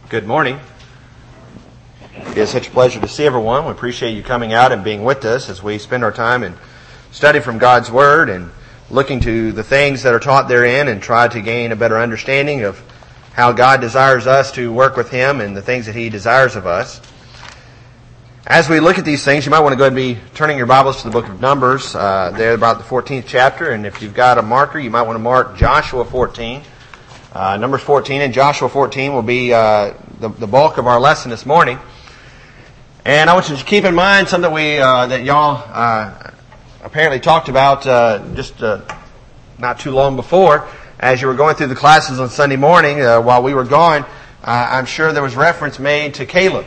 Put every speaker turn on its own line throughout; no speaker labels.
Good morning. It is such a pleasure to see everyone. We appreciate you coming out and being with us as we spend our time in study from God's Word and looking to the things that are taught therein and try to gain a better understanding of how God desires us to work with Him and the things that He desires of us. As we look at these things, you might want to go ahead and be turning your Bibles to the book of Numbers. They're about the 14th chapter, and if you've got a marker, you might want to mark Joshua 14. Numbers 14 and Joshua 14 will be the bulk of our lesson this morning. And I want you to keep in mind something that y'all apparently talked about just not too long before. As you were going through the classes on Sunday morning while we were gone, I'm sure there was reference made to Caleb.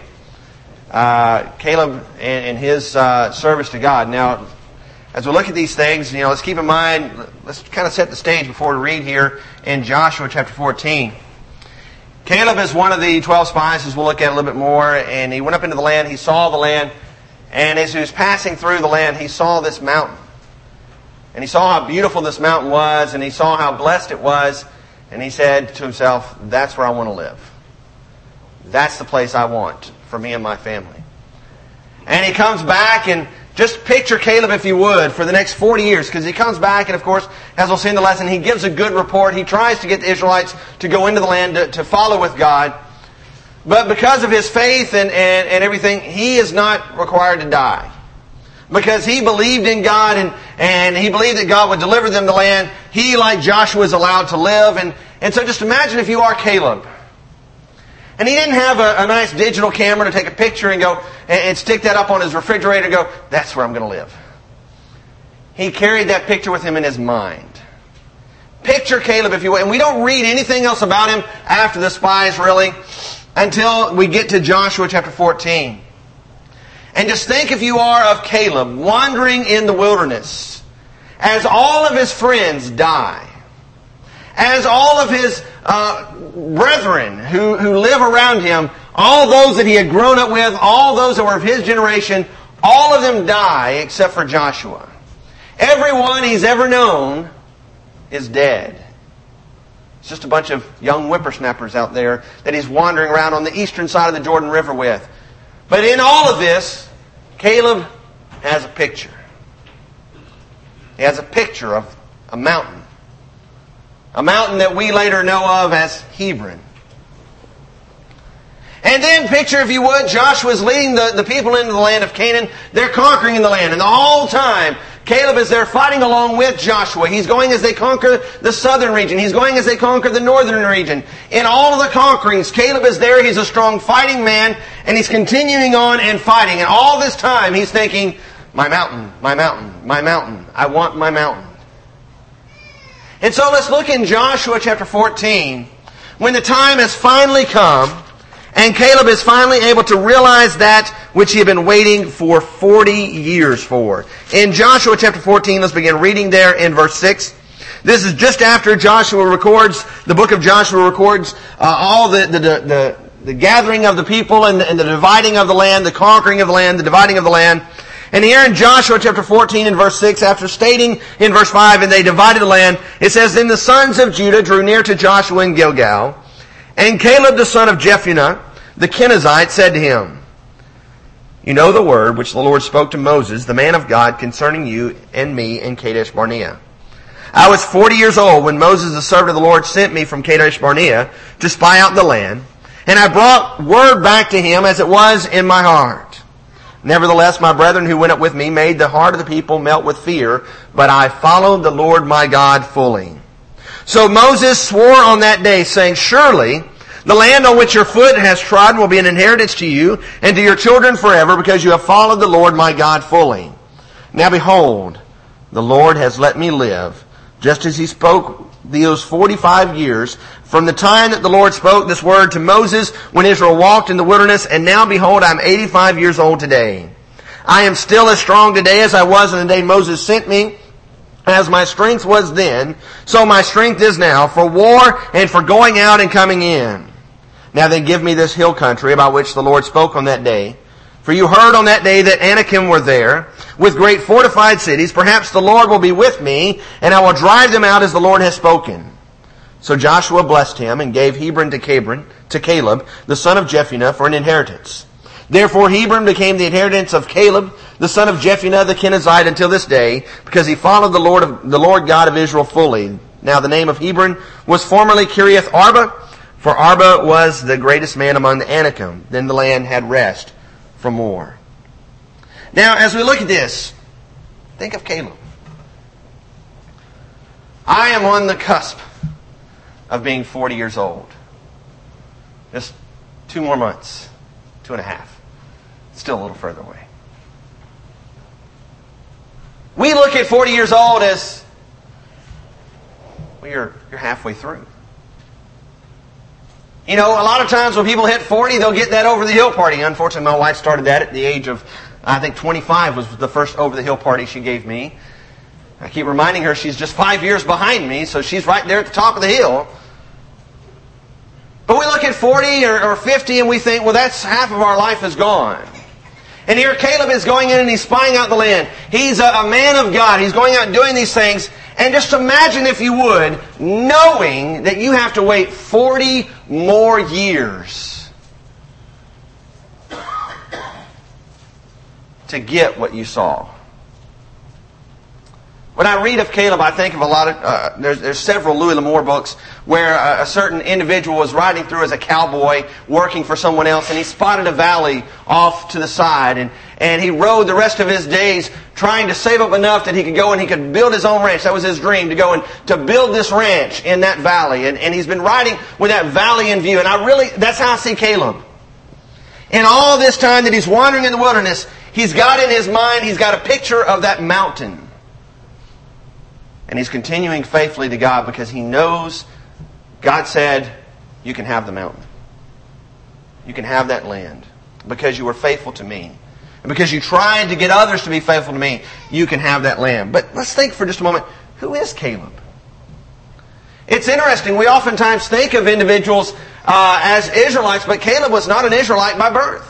Caleb and his service to God. Now, as we look at these things, let's keep in mind, let's kind of set the stage before we read here in Joshua chapter 14. Caleb is one of the 12 spies, as we'll look at a little bit more, and he went up into the land, he saw the land, and as he was passing through the land, he saw this mountain. And he saw how beautiful this mountain was, and he saw how blessed it was, and he said to himself, that's where I want to live. That's the place I want for me and my family. And he comes back, and just picture Caleb, if you would, for the next 40 years, because he comes back, and of course, as we'll see in the lesson, he gives a good report. He tries to get the Israelites to go into the land to follow with God. But because of his faith and everything, he is not required to die. Because he believed in God, and he believed that God would deliver them the land, he, like Joshua, is allowed to live. And so just imagine if you are Caleb. And he didn't have a nice digital camera to take a picture and go and stick that up on his refrigerator and go, that's where I'm going to live. He carried that picture with him in his mind. Picture Caleb, if you will. And we don't read anything else about him after the spies, really, until we get to Joshua chapter 14. And just think, if you are, of Caleb wandering in the wilderness as all of his friends die. As all of his brethren who live around him, all those that he had grown up with, all those that were of his generation, all of them die except for Joshua. Everyone he's ever known is dead. It's just a bunch of young whippersnappers out there that he's wandering around on the eastern side of the Jordan River with. But in all of this, Caleb has a picture. He has a picture of a mountain. A mountain that we later know of as Hebron. And then picture, if you would, Joshua's leading the people into the land of Canaan. They're conquering in the land. And the whole time, Caleb is there fighting along with Joshua. He's going as they conquer the southern region. He's going as they conquer the northern region. In all of the conquerings, Caleb is there. He's a strong fighting man. And he's continuing on and fighting. And all this time, he's thinking, my mountain, my mountain, my mountain. I want my mountain. And so let's look in Joshua chapter 14, when the time has finally come, and Caleb is finally able to realize that which he had been waiting for 40 years for. In Joshua chapter 14, let's begin reading there in verse 6. This is just after Joshua records, the book of Joshua records all the gathering of the people and the dividing of the land, the conquering of the land, the dividing of the land. And here in Joshua chapter 14 and verse 6, after stating in verse 5, and they divided the land, it says, Then the sons of Judah drew near to Joshua in Gilgal, and Caleb the son of Jephunneh, the Kenizzite, said to him, You know the word which the Lord spoke to Moses, the man of God, concerning you and me in Kadesh Barnea. I was 40 years old when Moses the servant of the Lord sent me from Kadesh Barnea to spy out the land, and I brought word back to him as it was in my heart. Nevertheless, my brethren who went up with me made the heart of the people melt with fear, but I followed the Lord my God fully. So Moses swore on that day, saying, Surely the land on which your foot has trodden will be an inheritance to you and to your children forever, because you have followed the Lord my God fully. Now behold, the Lord has let me live, just as He spoke those 45 years, from the time that the Lord spoke this word to Moses when Israel walked in the wilderness, and now behold, I am 85 years old today. I am still as strong today as I was in the day Moses sent me. As my strength was then, so my strength is now, for war and for going out and coming in. Now then give me this hill country about which the Lord spoke on that day. For you heard on that day that Anakim were there, with great fortified cities. Perhaps the Lord will be with me, and I will drive them out as the Lord has spoken. So Joshua blessed him and gave Hebron to Caleb, the son of Jephunneh, for an inheritance. Therefore Hebron became the inheritance of Caleb, the son of Jephunneh the Kenizzite, until this day, because he followed the Lord God of Israel fully. Now the name of Hebron was formerly Kiriath Arba, for Arba was the greatest man among the Anakim. Then the land had rest from war. Now, as we look at this, think of Caleb. I am on the cusp of being 40 years old. Just 2 more months. 2.5. Still a little further away. We look at 40 years old as, well, you're halfway through. You know, a lot of times when people hit 40, they'll get that over-the-hill party. Unfortunately, my wife started that at the age of, I think 25 was the first over-the-hill party she gave me. I keep reminding her she's just 5 years behind me, so she's right there at the top of the hill. But we look at 40 or 50 and we think, well, that's half of our life is gone. And here Caleb is going in and he's spying out the land. He's a man of God. He's going out and doing these things. And just imagine, if you would, knowing that you have to wait 40 more years to get what you saw. When I read of Caleb, I think of a lot of, there's several Louis L'Amour books where a certain individual was riding through as a cowboy working for someone else, and he spotted a valley off to the side, and he rode the rest of his days trying to save up enough that he could go and he could build his own ranch. That was his dream, to go and to build this ranch in that valley. And he's been riding with that valley in view. And that's how I see Caleb. In all this time that he's wandering in the wilderness, he's got in his mind, he's got a picture of that mountain. And he's continuing faithfully to God because he knows God said, you can have the mountain. You can have that land because you were faithful to me. And because you tried to get others to be faithful to me, you can have that land. But let's think for just a moment, who is Caleb? It's interesting. We oftentimes think of individuals as Israelites, but Caleb was not an Israelite by birth.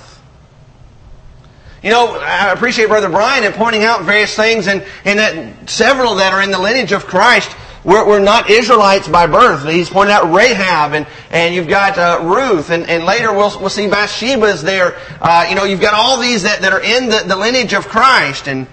You know, I appreciate Brother Brian in pointing out various things, and that several that are in the lineage of Christ were not Israelites by birth. He's pointed out Rahab, and you've got Ruth, and later we'll see Bathsheba's there. You've got all these that are in the lineage of Christ. And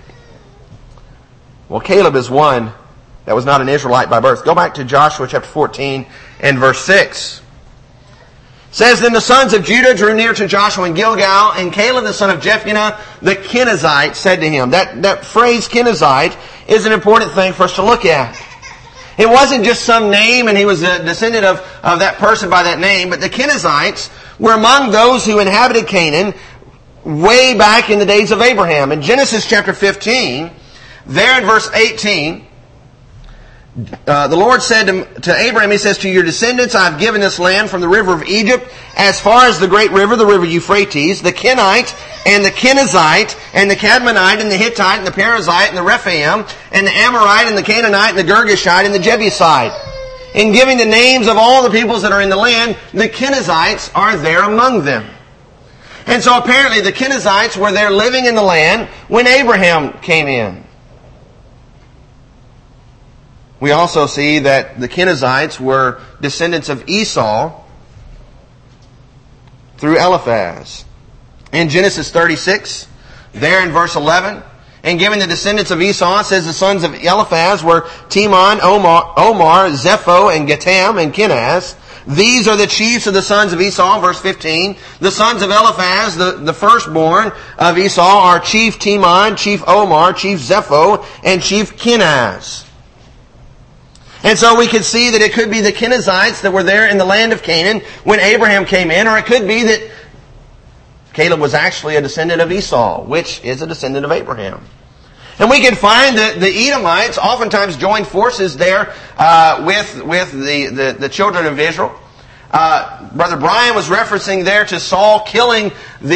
well, Caleb is one that was not an Israelite by birth. Go back to Joshua chapter 14 and verse 6. It says, Then the sons of Judah drew near to Joshua in Gilgal, and Caleb the son of Jephunneh the Kenizzite said to him. That phrase Kenizzite is an important thing for us to look at. It wasn't just some name and he was a descendant of that person by that name, but the Kenizzites were among those who inhabited Canaan way back in the days of Abraham. In Genesis chapter 15, there in verse 18, the Lord said to Abraham, He says, To your descendants I have given this land from the river of Egypt as far as the great river, the river Euphrates, the Kenite and the Kenizzite and the Cadmonite and the Hittite and the Perizzite and the Rephaim and the Amorite and the Canaanite and the Girgashite and the Jebusite. In giving the names of all the peoples that are in the land, the Kenizzites are there among them. And so apparently the Kenizzites were there living in the land when Abraham came in. We also see that the Kenizzites were descendants of Esau through Eliphaz. In Genesis 36, there in verse 11, and given the descendants of Esau, it says the sons of Eliphaz were Teman, Omar, Zepho, and Gatam, and Kenaz. These are the chiefs of the sons of Esau, verse 15. The sons of Eliphaz, the firstborn of Esau, are Chief Teman, Chief Omar, Chief Zepho, and Chief Kenaz. And so we could see that it could be the Kenizzites that were there in the land of Canaan when Abraham came in, or it could be that Caleb was actually a descendant of Esau, which is a descendant of Abraham. And we can find that the Edomites oftentimes joined forces there with the children of Israel. Brother Brian was referencing there to Saul killing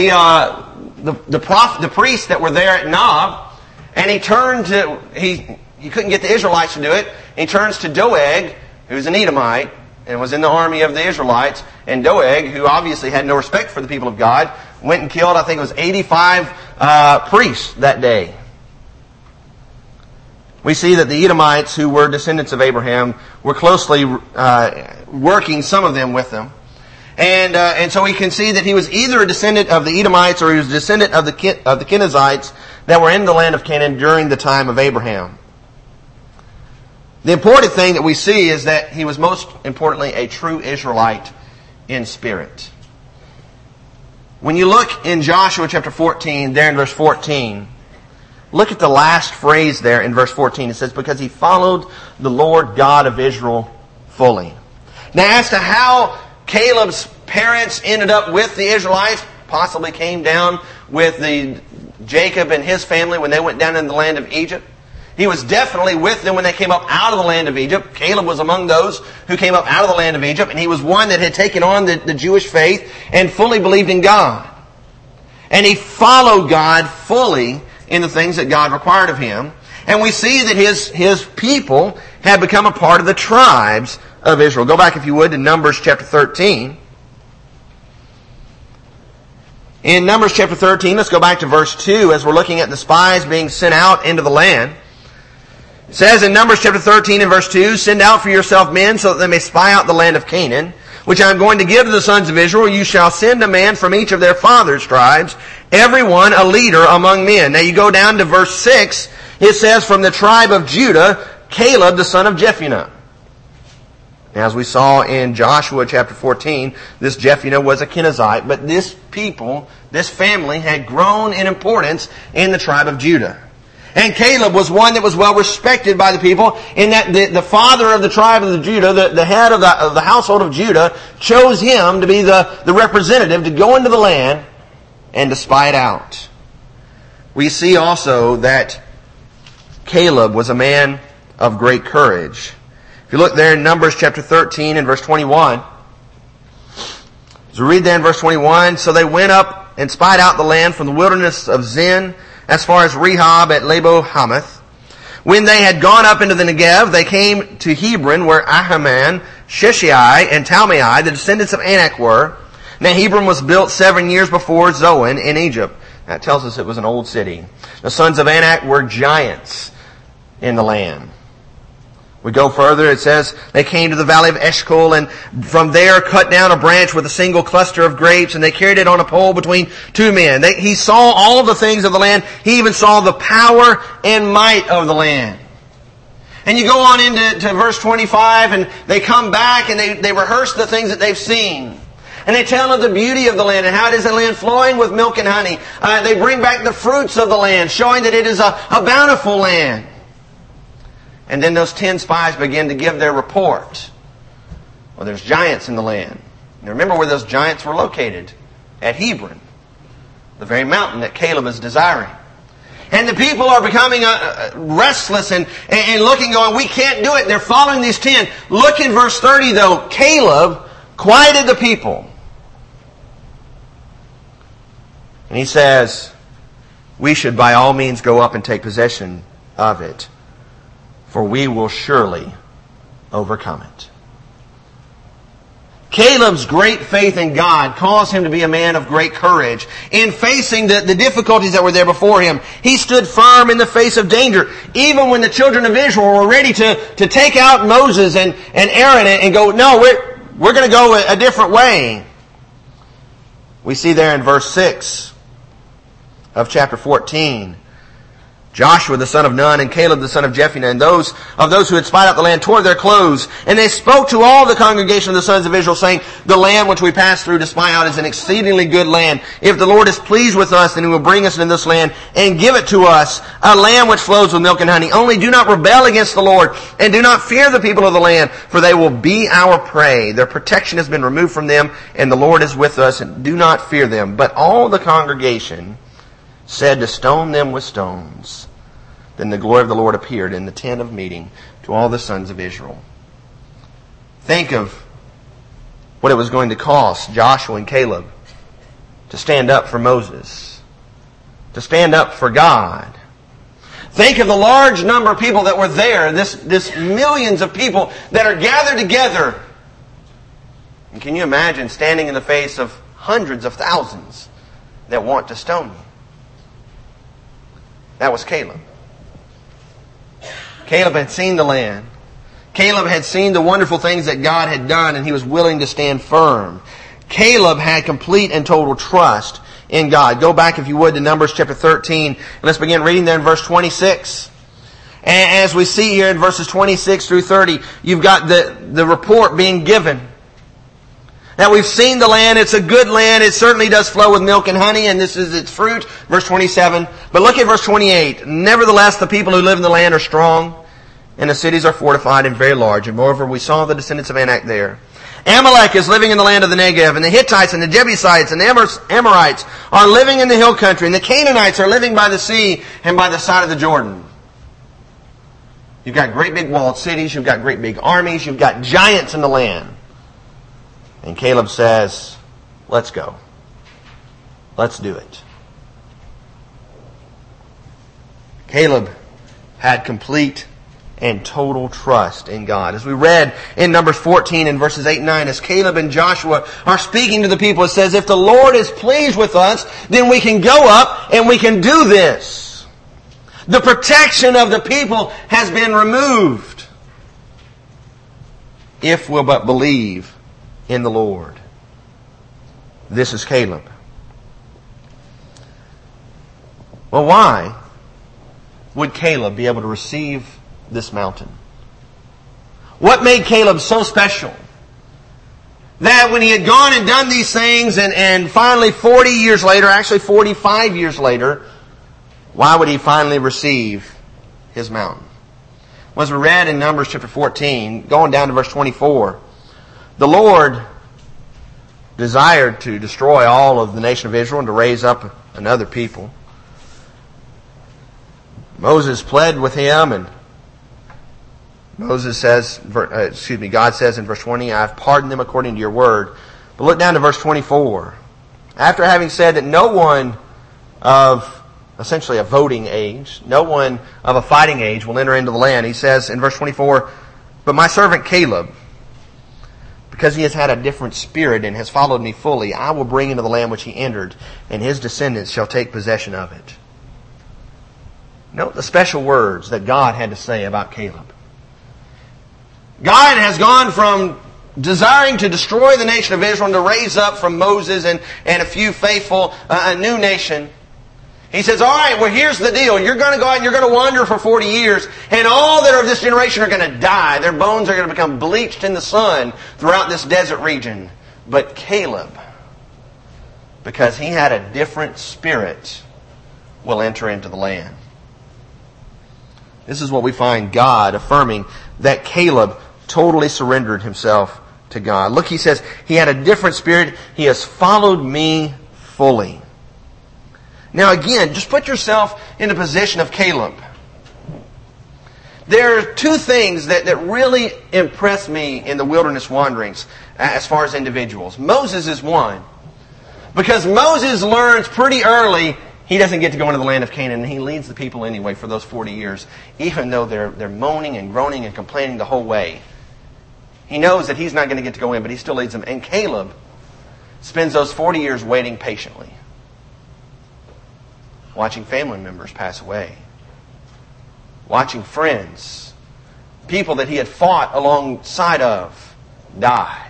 the priests that were there at Nob, and he turned to he couldn't get the Israelites to do it. He turns to Doeg, who's an Edomite, and was in the army of the Israelites. And Doeg, who obviously had no respect for the people of God, went and killed, I think it was 85 priests that day. we see that the Edomites, who were descendants of Abraham, were closely working, some of them with them. And so we can see that he was either a descendant of the Edomites or he was a descendant of the Kenizzites that were in the land of Canaan during the time of Abraham. The important thing that we see is that he was most importantly a true Israelite in spirit. When you look in Joshua chapter 14, there in verse 14, look at the last phrase there in verse 14. It says, because he followed the Lord God of Israel fully. Now, as to how Caleb's parents ended up with the Israelites, possibly came down with Jacob and his family when they went down in the land of Egypt. He was definitely with them when they came up out of the land of Egypt. Caleb was among those who came up out of the land of Egypt, and he was one that had taken on the Jewish faith and fully believed in God. And he followed God fully in the things that God required of him. And we see that his people had become a part of the tribes of Israel. Go back, if you would, to Numbers chapter 13. In Numbers chapter 13, let's go back to verse 2 as we're looking at the spies being sent out into the land. It says in Numbers chapter 13 and verse 2, send out for yourself men so that they may spy out the land of Canaan, which I am going to give to the sons of Israel. You shall send a man from each of their fathers' tribes, every one a leader among men. Now you go down to verse 6, it says from the tribe of Judah, Caleb the son of Jephunneh. As we saw in Joshua chapter 14, this Jephunneh was a Kenizzite, but this people, this family, had grown in importance in the tribe of Judah. And Caleb was one that was well respected by the people, in that the father of the tribe of Judah, the head of the household of Judah, chose him to be the representative to go into the land and to spy it out. We see also that Caleb was a man of great courage. If you look there in Numbers chapter 13 and verse 21, as we read there in verse 21, so they went up and spied out the land from the wilderness of Zin as far as Rehob at Labo Hamath. When they had gone up into the Negev, they came to Hebron, where Ahiman, Sheshai, and Talmai, the descendants of Anak, were. Now Hebron was built 7 years before Zoan in Egypt. That tells us it was an old city. The sons of Anak were giants in the land. We go further, it says, they came to the valley of Eshcol, and from there cut down a branch with a single cluster of grapes, and they carried it on a pole between two men. He saw all the things of the land. He even saw the power and might of the land. And you go on into verse 25, and they come back, and they rehearse the things that they've seen. And they tell of the beauty of the land, and how it is a land flowing with milk and honey. They bring back the fruits of the land, showing that it is a bountiful land. And then those 10 spies begin to give their report. Well, there's giants in the land. Now remember where those giants were located. At Hebron. The very mountain that Caleb is desiring. And the people are becoming restless and looking, going, we can't do it. And they're following these 10. Look in verse 30 though. Caleb quieted the people. And he says, we should by all means go up and take possession of it, for we will surely overcome it. Caleb's great faith in God caused him to be a man of great courage. In facing the difficulties that were there before him, he stood firm in the face of danger. Even when the children of Israel were ready to take out Moses and Aaron and go, no, we're going to go a different way. We see there in verse 6 of chapter 14, Joshua the son of Nun and Caleb the son of Jephunneh and those who had spied out the land tore their clothes. And they spoke to all the congregation of the sons of Israel, saying, the land which we passed through to spy out is an exceedingly good land. If the Lord is pleased with us, then he will bring us into this land and give it to us, a land which flows with milk and honey. Only do not rebel against the Lord, and do not fear the people of the land, for they will be our prey. Their protection has been removed from them, and the Lord is with us, and do not fear them. But all the congregation said to stone them with stones. Then the glory of the Lord appeared in the tent of meeting to all the sons of Israel. Think of what it was going to cost Joshua and Caleb to stand up for Moses, to stand up for God. Think of the large number of people that were there, this millions of people that are gathered together. And can you imagine standing in the face of hundreds of thousands that want to stone you? That was Caleb. Caleb had seen the land. Caleb had seen the wonderful things that God had done, and he was willing to stand firm. Caleb had complete and total trust in God. Go back, if you would, to Numbers chapter 13. And let's begin reading there in verse 26. And as we see here in verses 26 through 30, you've got the report being given. Now we've seen the land. It's a good land. It certainly does flow with milk and honey, and this is its fruit. Verse 27. But look at verse 28. Nevertheless, the people who live in the land are strong, and the cities are fortified and very large. And moreover, we saw the descendants of Anak there. Amalek is living in the land of the Negev, and the Hittites and the Jebusites and the Amorites are living in the hill country, and the Canaanites are living by the sea and by the side of the Jordan. You've got great big walled cities, you've got great big armies, you've got giants in the land. And Caleb says, let's go. Let's do it. Caleb had complete and total trust in God. As we read in Numbers 14 and verses 8 and 9, as Caleb and Joshua are speaking to the people, it says, if the Lord is pleased with us, then we can go up and we can do this. The protection of the people has been removed. If we'll but believe in the Lord. This is Caleb. Well, why would Caleb be able to receive this mountain? What made Caleb so special that when he had gone and done these things and finally 40 years later, actually 45 years later, why would he finally receive his mountain? Well, as we read in Numbers chapter 14, going down to verse 24, the Lord desired to destroy all of the nation of Israel and to raise up another people. Moses pled with him, and God says in verse 20, I have pardoned them according to your word. But look down to verse 24. After having said that no one of essentially a voting age, no one of a fighting age will enter into the land, he says in verse 24, but my servant Caleb, because he has had a different spirit and has followed me fully, I will bring into the land which he entered, and his descendants shall take possession of it. Note the special words that God had to say about Caleb. God has gone from desiring to destroy the nation of Israel and to raise up from Moses and a few faithful a new nation. He says, all right, well, here's the deal. You're going to go out and you're going to wander for 40 years, and all that are of this generation are going to die. Their bones are going to become bleached in the sun throughout this desert region. But Caleb, because he had a different spirit, will enter into the land. This is what we find God affirming, that Caleb totally surrendered himself to God. Look, he says, he had a different spirit. He has followed me fully. Now again, just put yourself in the position of Caleb. There are two things that really impress me in the wilderness wanderings as far as individuals. Moses is one. Because Moses learns pretty early he doesn't get to go into the land of Canaan, and he leads the people anyway for those 40 years, even though they're moaning and groaning and complaining the whole way. He knows that he's not going to get to go in, but he still leads them. And Caleb spends those 40 years waiting patiently, watching family members pass away, watching friends, people that he had fought alongside of, die.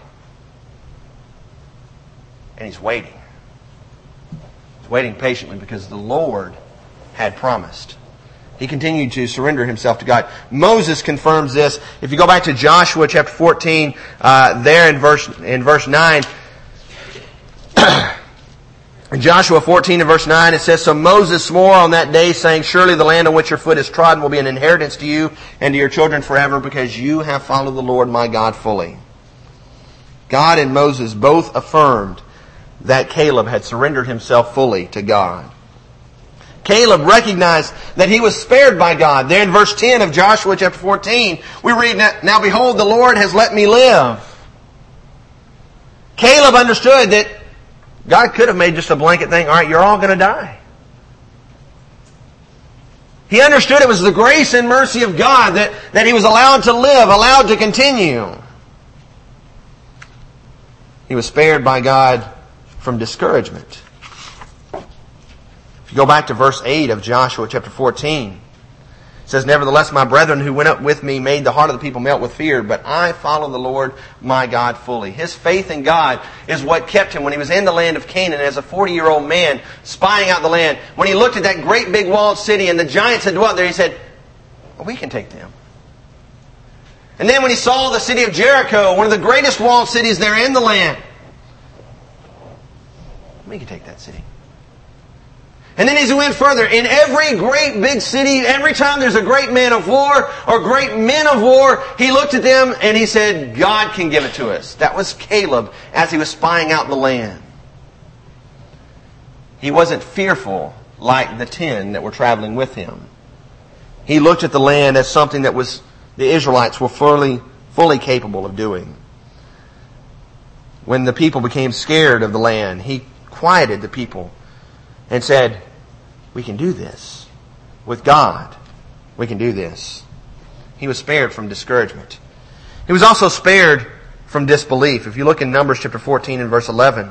And he's waiting. He's waiting patiently because the Lord had promised. He continued to surrender himself to God. Moses confirms this. If you go back to Joshua chapter 14, there in verse 9, in Joshua 14 and verse 9, it says, so Moses swore on that day, saying, surely the land on which your foot is trodden will be an inheritance to you and to your children forever, because you have followed the Lord my God fully. God and Moses both affirmed that Caleb had surrendered himself fully to God. Caleb recognized that he was spared by God. There in verse 10 of Joshua chapter 14, we read, now behold, the Lord has let me live. Caleb understood that God could have made just a blanket thing, all right, you're all going to die. He understood it was the grace and mercy of God that he was allowed to live, allowed to continue. He was spared by God from discouragement. If you go back to verse 8 of Joshua chapter 14, It says, "Nevertheless, my brethren who went up with me made the heart of the people melt with fear, but I followed the Lord my God fully." His faith in God is what kept him when he was in the land of Canaan as a 40-year-old man spying out the land. When he looked at that great big walled city and the giants that dwelt there, he said, "We can take them." And then when he saw the city of Jericho, one of the greatest walled cities there in the land, "We can take that city." And then as he went further, in every great big city, every time there's a great man of war or great men of war, he looked at them and he said, "God can give it to us." That was Caleb as he was spying out the land. He wasn't fearful like the 10 that were traveling with him. He looked at the land as something that was the Israelites were fully capable of doing. When the people became scared of the land, he quieted the people and said, "We can do this. With God, we can do this." He was spared from discouragement. He was also spared from disbelief. If you look in Numbers chapter 14 and verse 11,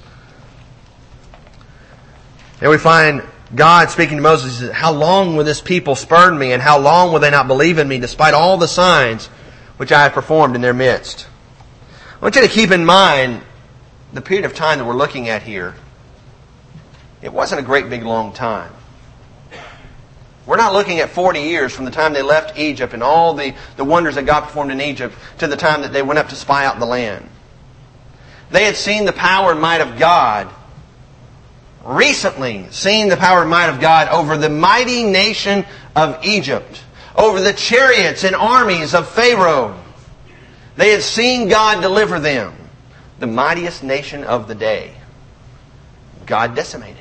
there we find God speaking to Moses. He says, "How long will this people spurn me, and how long will they not believe in me, despite all the signs which I have performed in their midst?" I want you to keep in mind the period of time that we're looking at here. It wasn't a great big long time. We're not looking at 40 years from the time they left Egypt and all the wonders that God performed in Egypt to the time that they went up to spy out the land. They had seen the power and might of God, recently seen the power and might of God over the mighty nation of Egypt, over the chariots and armies of Pharaoh. They had seen God deliver them, the mightiest nation of the day. God decimated.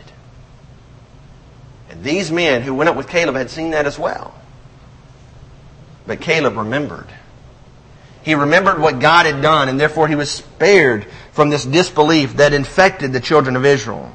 And these men who went up with Caleb had seen that as well. But Caleb remembered. He remembered what God had done, and therefore he was spared from this disbelief that infected the children of Israel.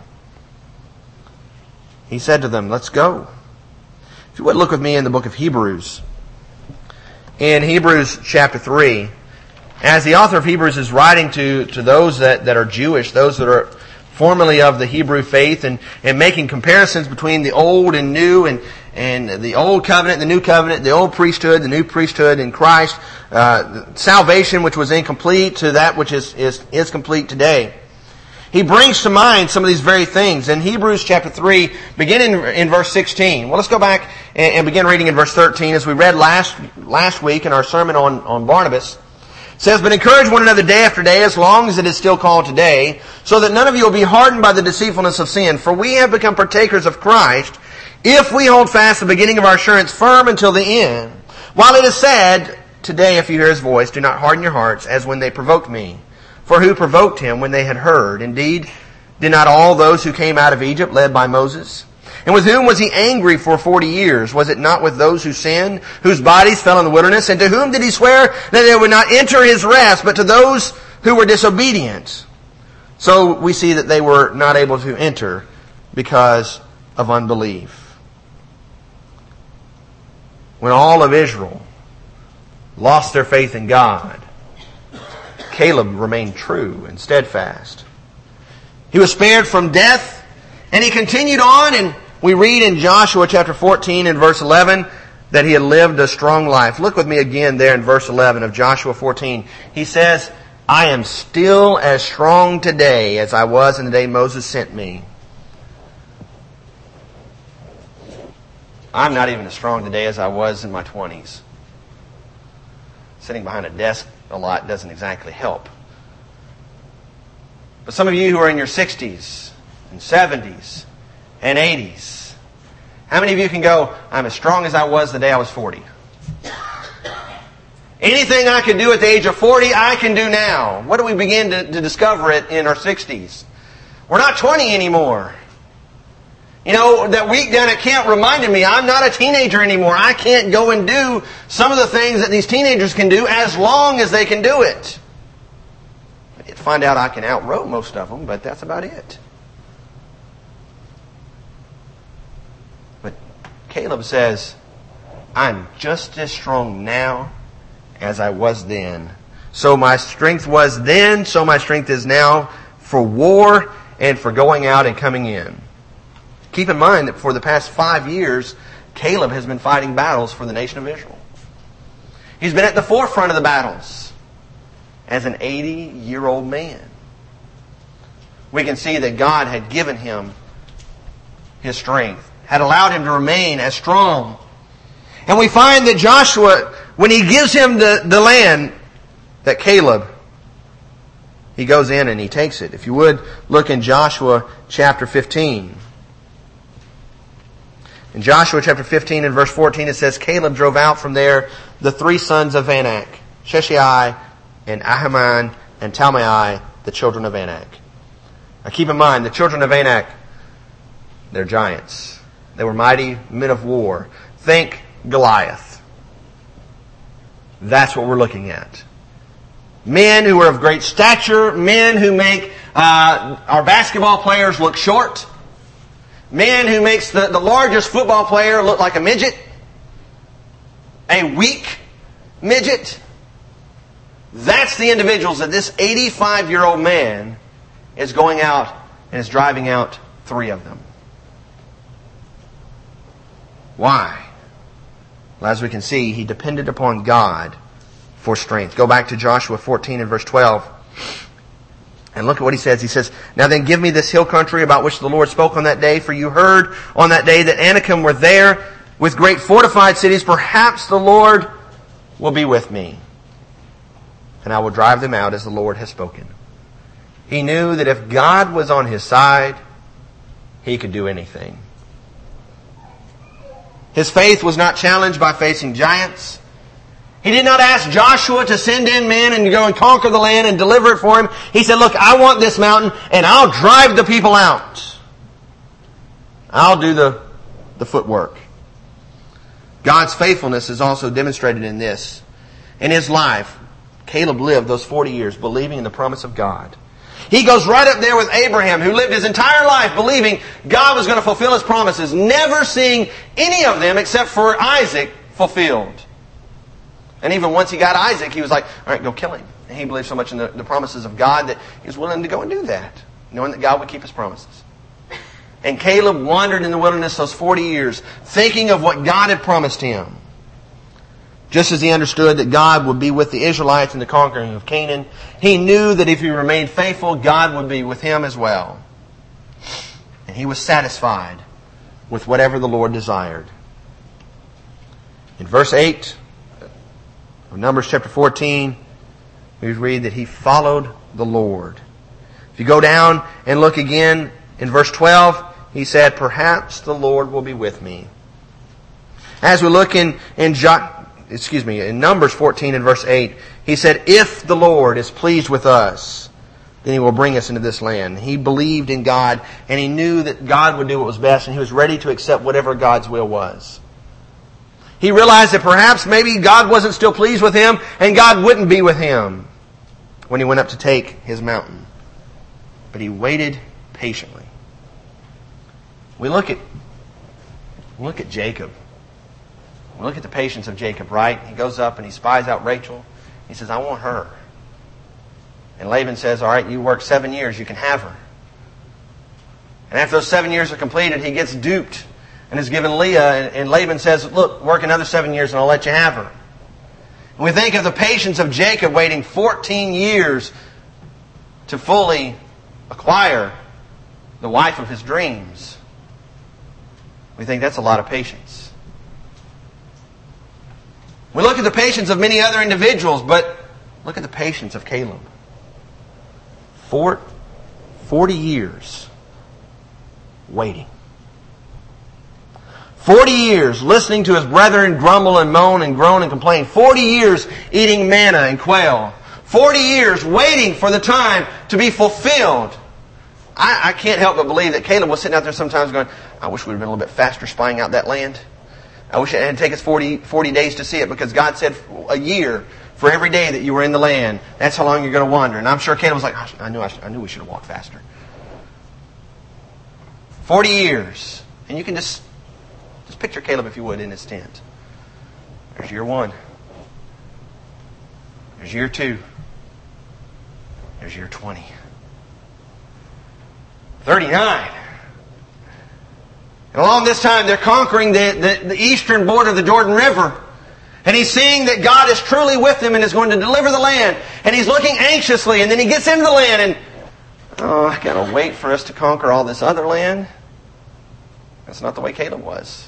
He said to them, "Let's go." If you would look with me in the book of Hebrews. In Hebrews chapter 3, as the author of Hebrews is writing to those that are Jewish, those that are formerly of the Hebrew faith, and making comparisons between the old and new, and the old covenant, the new covenant, the old priesthood, the new priesthood in Christ, salvation which was incomplete to that which is complete today. He brings to mind some of these very things. In Hebrews chapter 3, beginning in verse 16. Well, let's go back and begin reading in verse 13, as we read last week in our sermon on Barnabas. It says, "But encourage one another day after day, as long as it is still called today, so that none of you will be hardened by the deceitfulness of sin. For we have become partakers of Christ, if we hold fast the beginning of our assurance firm until the end. While it is said, today if you hear his voice, do not harden your hearts, as when they provoked me. For who provoked him when they had heard? Indeed, did not all those who came out of Egypt, led by Moses? And with whom was he angry for 40 years? Was it not with those who sinned, whose bodies fell in the wilderness? And to whom did he swear that they would not enter his rest, but to those who were disobedient?" So we see that they were not able to enter because of unbelief. When all of Israel lost their faith in God, Caleb remained true and steadfast. He was spared from death, and he continued on, and we read in Joshua chapter 14 and verse 11 that he had lived a strong life. Look with me again there in verse 11 of Joshua 14. He says, "I am still as strong today as I was in the day Moses sent me." I'm not even as strong today as I was in my 20s. Sitting behind a desk a lot doesn't exactly help. But some of you who are in your 60s and 70s and 80s, how many of you can go, "I'm as strong as I was the day I was 40. Anything I could do at the age of 40, I can do now." What do we begin to discover it in our 60s? We're not 20 anymore. You know, that week down at camp reminded me I'm not a teenager anymore. I can't go and do some of the things that these teenagers can do as long as they can do it. I did find out I can outrow most of them, but that's about it. But Caleb says, "I'm just as strong now as I was then. So my strength was then, so my strength is now for war and for going out and coming in." Keep in mind that for the past 5 years, Caleb has been fighting battles for the nation of Israel. He's been at the forefront of the battles as an 80-year-old man. We can see that God had given him his strength, had allowed him to remain as strong. And we find that Joshua, when he gives him the land, that Caleb, he goes in and he takes it. If you would, look in Joshua chapter 15. In Joshua chapter 15 and verse 14 it says, Caleb drove out from there the three sons of Anak, Sheshai and Ahiman and Talmai, the children of Anak. Now keep in mind, the children of Anak, they're giants. They were mighty men of war. Think Goliath. That's what we're looking at. Men who are of great stature, men who make our basketball players look short, men who makes the largest football player look like a midget, a weak midget. That's the individuals that this 85-year-old man is going out and is driving out three of them. Why? Well, as we can see, he depended upon God for strength. Go back to Joshua 14 and verse 12. And look at what he says. He says, Now then give me this hill country about which the Lord spoke on that day, for you heard on that day that Anakim were there with great fortified cities. Perhaps the Lord will be with me, and I will drive them out as the Lord has spoken. He knew that if God was on his side, he could do anything. His faith was not challenged by facing giants. He did not ask Joshua to send in men and go and conquer the land and deliver it for him. He said, look, I want this mountain and I'll drive the people out. I'll do the footwork. God's faithfulness is also demonstrated in this. In his life, Caleb lived those 40 years believing in the promise of God. He goes right up there with Abraham, who lived his entire life believing God was going to fulfill his promises, never seeing any of them except for Isaac fulfilled. And even once he got Isaac, he was like, all right, go kill him. And he believed so much in the promises of God that he was willing to go and do that, knowing that God would keep his promises. And Caleb wandered in the wilderness those 40 years, thinking of what God had promised him. Just as he understood that God would be with the Israelites in the conquering of Canaan, he knew that if he remained faithful, God would be with him as well. And he was satisfied with whatever the Lord desired. In verse 8 of Numbers chapter 14, we read that he followed the Lord. If you go down and look again in verse 12, he said, perhaps the Lord will be with me. As we look in Numbers 14 and verse 8, he said, if the Lord is pleased with us, then he will bring us into this land. He believed in God, and he knew that God would do what was best, and he was ready to accept whatever God's will was. He realized that perhaps maybe God wasn't still pleased with him, and God wouldn't be with him when he went up to take his mountain. But he waited patiently. We look at Jacob. We look at the patience of Jacob, right? He goes up and he spies out Rachel. He says, I want her. And Laban says, all right, you work 7 years, you can have her. And after those 7 years are completed, he gets duped and is given Leah. And Laban says, look, work another 7 years and I'll let you have her. And we think of the patience of Jacob waiting 14 years to fully acquire the wife of his dreams. We think that's a lot of patience. We look at the patience of many other individuals, but look at the patience of Caleb. 40 years waiting. 40 years listening to his brethren grumble and moan and groan and complain. 40 years eating manna and quail. 40 years waiting for the time to be fulfilled. I can't help but believe that Caleb was sitting out there sometimes going, I wish we would have been a little bit faster spying out that land. I wish it had taken us 40 days to see it, because God said a year for every day that you were in the land. That's how long you're going to wander. And I'm sure Caleb was like, I knew we should have walked faster. 40 years. And you can just picture Caleb, if you would, in his tent. There's year 1. There's year 2. There's year 20. 39. And along this time, they're conquering the eastern border of the Jordan River. And he's seeing that God is truly with him and is going to deliver the land. And he's looking anxiously. And then he gets into the land and, I got to wait for us to conquer all this other land. That's not the way Caleb was.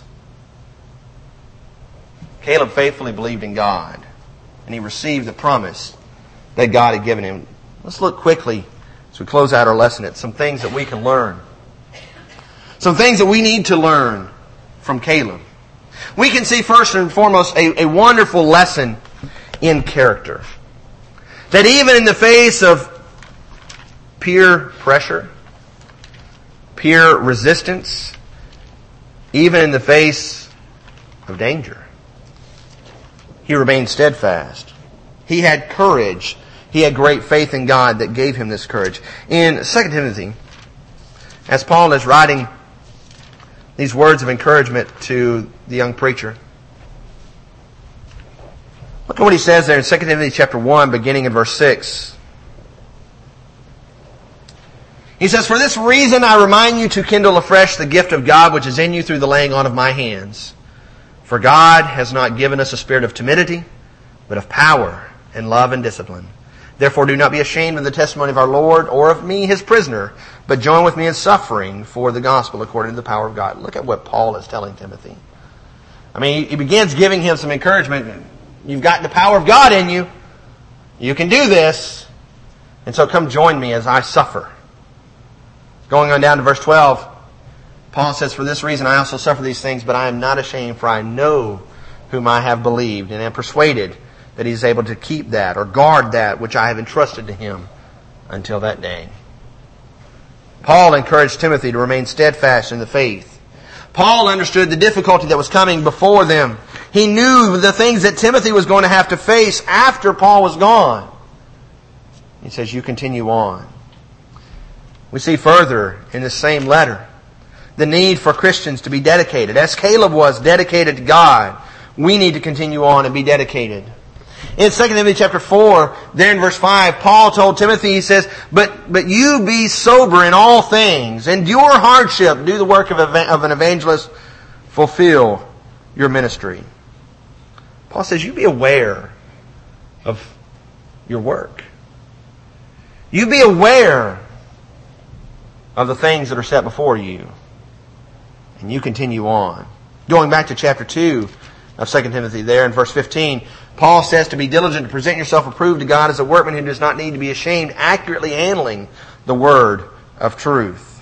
Caleb faithfully believed in God. And he received the promise that God had given him. Let's look quickly as we close out our lesson at some things that we can learn. Some things that we need to learn from Caleb. We can see first and foremost a wonderful lesson in character. That even in the face of peer pressure, peer resistance, even in the face of danger, he remained steadfast. He had courage. He had great faith in God that gave him this courage. In 2 Timothy, as Paul is writing these words of encouragement to the young preacher, look at what he says there in 2 Timothy chapter 1, beginning in verse 6. He says, "For this reason I remind you to kindle afresh the gift of God which is in you through the laying on of my hands. For God has not given us a spirit of timidity, but of power and love and discipline. Therefore do not be ashamed of the testimony of our Lord or of me, his prisoner, but join with me in suffering for the gospel according to the power of God." Look at what Paul is telling Timothy. I mean, he begins giving him some encouragement. You've got the power of God in you. You can do this. And so come join me as I suffer. Going on down to verse 12, Paul says, "For this reason I also suffer these things, but I am not ashamed, for I know whom I have believed, and am persuaded that he is able to keep that or guard that which I have entrusted to him until that day." Paul encouraged Timothy to remain steadfast in the faith. Paul understood the difficulty that was coming before them. He knew the things that Timothy was going to have to face after Paul was gone. He says, you continue on. We see further in this same letter the need for Christians to be dedicated. As Caleb was dedicated to God, we need to continue on and be dedicated. In 2 Timothy chapter 4, there in verse 5, Paul told Timothy, he says, But you be sober in all things, endure hardship, do the work of an evangelist, fulfill your ministry. Paul says, you be aware of your work. You be aware of the things that are set before you. And you continue on. Going back to chapter 2 of 2 Timothy there in verse 15, Paul says to be diligent to present yourself approved to God as a workman who does not need to be ashamed, accurately handling the word of truth.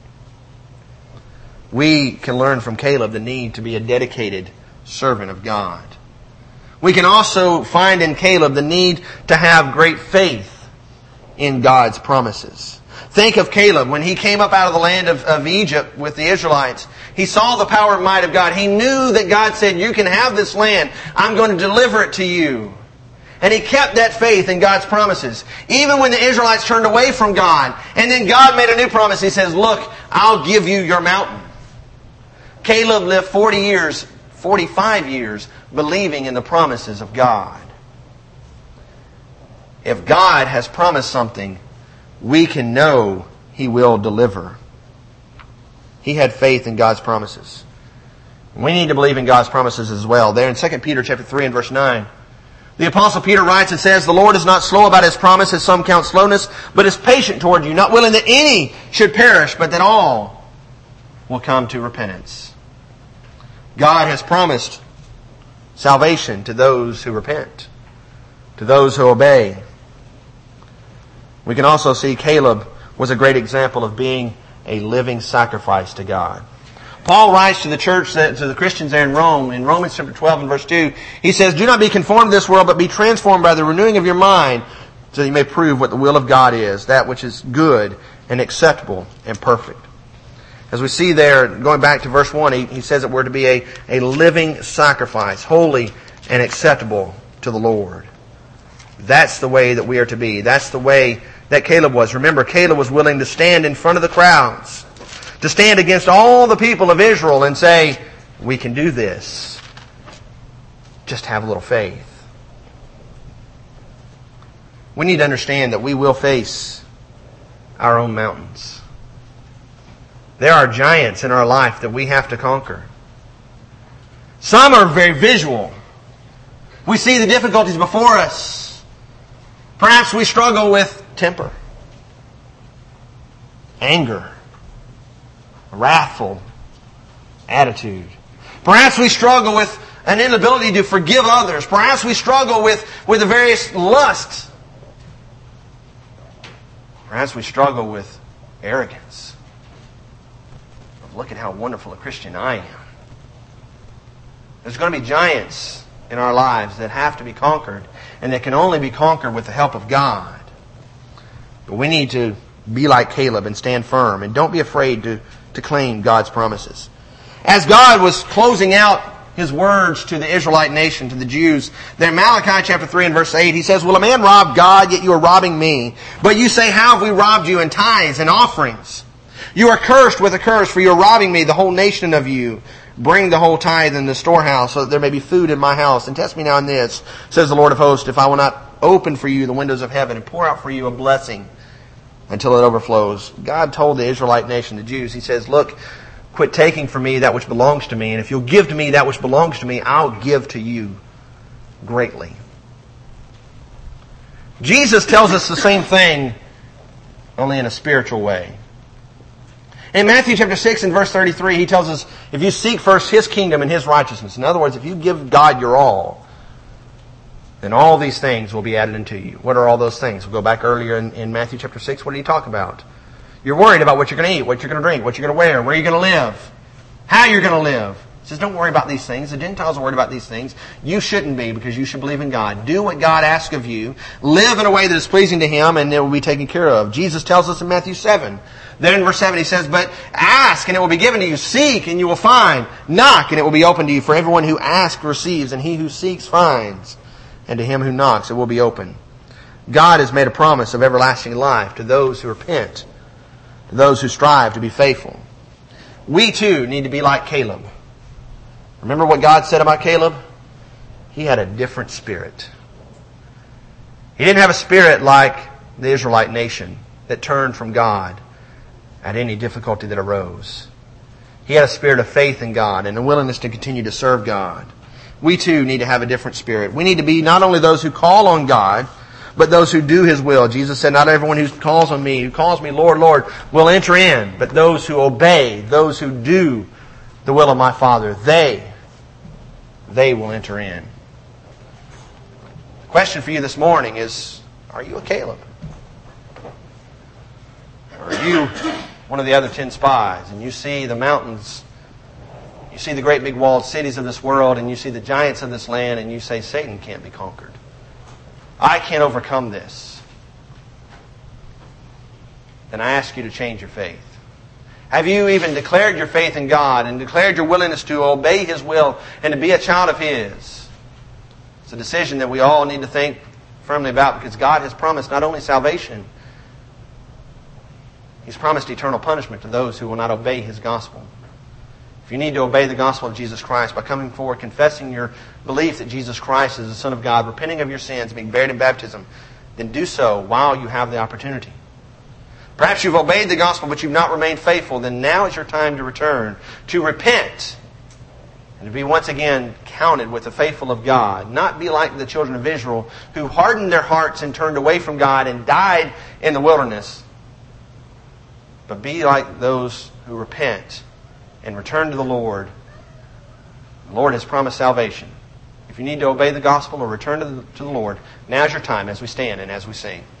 We can learn from Caleb the need to be a dedicated servant of God. We can also find in Caleb the need to have great faith in God's promises. Think of Caleb when he came up out of the land of Egypt with the Israelites. He saw the power and might of God. He knew that God said, you can have this land. I'm going to deliver it to you. And he kept that faith in God's promises. Even when the Israelites turned away from God. And then God made a new promise. He says, look, I'll give you your mountain. Caleb lived 45 years, believing in the promises of God. If God has promised something, we can know He will deliver. He had faith in God's promises. We need to believe in God's promises as well. There in 2 Peter chapter 3 and verse 9, the Apostle Peter writes and says, "The Lord is not slow about His promise, as some count slowness, but is patient toward you, not willing that any should perish, but that all will come to repentance." God has promised salvation to those who repent, to those who obey. We can also see Caleb was a great example of being a living sacrifice to God. Paul writes to the church, to the Christians there in Rome, in Romans chapter 12 and verse 2, he says, "Do not be conformed to this world, but be transformed by the renewing of your mind, so that you may prove what the will of God is, that which is good and acceptable and perfect." As we see there, going back to verse 1, he says that we're to be a living sacrifice, holy and acceptable to the Lord. That's the way that we are to be. That's the way that Caleb was. Remember, Caleb was willing to stand in front of the crowds, to stand against all the people of Israel and say, we can do this. Just have a little faith. We need to understand that we will face our own mountains. There are giants in our life that we have to conquer. Some are very visual. We see the difficulties before us. Perhaps we struggle with temper, anger, a wrathful attitude. Perhaps we struggle with an inability to forgive others. Perhaps we struggle with the various lusts. Perhaps we struggle with arrogance. Look at how wonderful a Christian I am. There's going to be giants in our lives that have to be conquered, and that can only be conquered with the help of God. But we need to be like Caleb and stand firm, and don't be afraid to claim God's promises. As God was closing out His words to the Israelite nation, to the Jews, there in Malachi chapter 3 and verse 8, He says, "Will a man rob God, yet you are robbing me? But you say, how have we robbed you in tithes and offerings? You are cursed with a curse, for you are robbing me, the whole nation of you. Bring the whole tithe in the storehouse, so that there may be food in my house. And test me now in this, says the Lord of hosts, if I will not open for you the windows of heaven and pour out for you a blessing until it overflows." God told the Israelite nation, the Jews, He says, look, quit taking from me that which belongs to me, and if you'll give to me that which belongs to me, I'll give to you greatly. Jesus tells us the same thing, only in a spiritual way. In Matthew chapter 6 and verse 33, He tells us, if you seek first His kingdom and His righteousness, in other words, if you give God your all, then all these things will be added unto you. What are all those things? We'll go back earlier in Matthew chapter 6. What did He talk about? You're worried about what you're going to eat, what you're going to drink, what you're going to wear, where you're going to live, how you're going to live. He says, don't worry about these things. The Gentiles are worried about these things. You shouldn't be, because you should believe in God. Do what God asks of you. Live in a way that is pleasing to Him, and it will be taken care of. Jesus tells us in Matthew 7. Then in verse 7 He says, but ask and it will be given to you. Seek and you will find. Knock and it will be opened to you. For everyone who asks receives, and he who seeks finds. And to him who knocks it will be open. God has made a promise of everlasting life to those who repent, to those who strive to be faithful. We too need to be like Caleb. Remember what God said about Caleb? He had a different spirit. He didn't have a spirit like the Israelite nation that turned from God at any difficulty that arose. He had a spirit of faith in God and a willingness to continue to serve God. We too need to have a different spirit. We need to be not only those who call on God, but those who do His will. Jesus said, not everyone who calls on me, who calls me Lord, Lord, will enter in, but those who obey, those who do the will of my Father, they will enter in. The question for you this morning is, are you a Caleb? Or are you one of the other 10 spies, and you see the mountains, you see the great big walled cities of this world, and you see the giants of this land, and you say, Satan can't be conquered. I can't overcome this. Then I ask you to change your faith. Have you even declared your faith in God and declared your willingness to obey His will and to be a child of His? It's a decision that we all need to think firmly about, because God has promised not only salvation, He's promised eternal punishment to those who will not obey His gospel. If you need to obey the gospel of Jesus Christ by coming forward, confessing your belief that Jesus Christ is the Son of God, repenting of your sins, being buried in baptism, then do so while you have the opportunity. Perhaps you've obeyed the gospel, but you've not remained faithful. Then now is your time to return, to repent, and to be once again counted with the faithful of God. Not be like the children of Israel, who hardened their hearts and turned away from God and died in the wilderness. But be like those who repent and return to the Lord. The Lord has promised salvation. If you need to obey the gospel or return to the Lord, now's your time as we stand and as we sing.